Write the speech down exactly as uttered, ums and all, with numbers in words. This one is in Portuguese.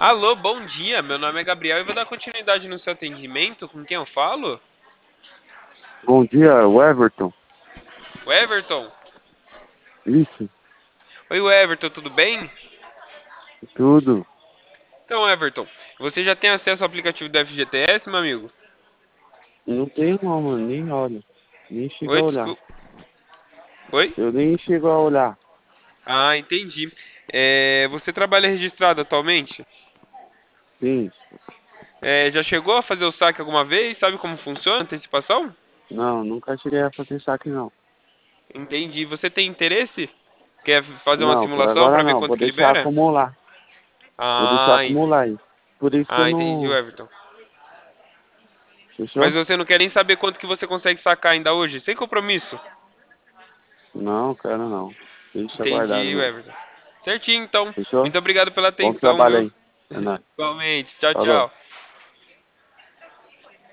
Alô, bom dia. Meu nome é Gabriel e vou dar continuidade no seu atendimento. Com quem eu falo? Bom dia, o Everton. O Everton. Isso, Oi, o Everton, tudo bem? tudo. Então, Everton, você já tem acesso ao aplicativo do F G T S, meu amigo? Não tenho não, mano, nem olho. Nem chego Oi, a olhar. desculpa. Oi? Eu nem chego a olhar. Ah, entendi. É, você trabalha registrado atualmente? Sim, É, já chegou a fazer o saque alguma vez? Sabe como funciona a antecipação? não, nunca cheguei a fazer saque não. Entendi. Você tem interesse? Quer fazer uma Não, por simulação para agora ver não. quanto Vou que deixar libera? acumular. Vou deixar Ah, acumular entendi. aí. Por isso que eu Ah, entendi, não. Everton. Mas Fechou? você não quer nem saber quanto que você consegue sacar ainda hoje, sem compromisso. Não, quero não. Deixa guardado Entendi, mesmo. Everton. Certinho, então. Fechou? Muito obrigado pela Bom atenção, trabalho viu? aí. É nóis. Igualmente. Tchau, Falou. tchau.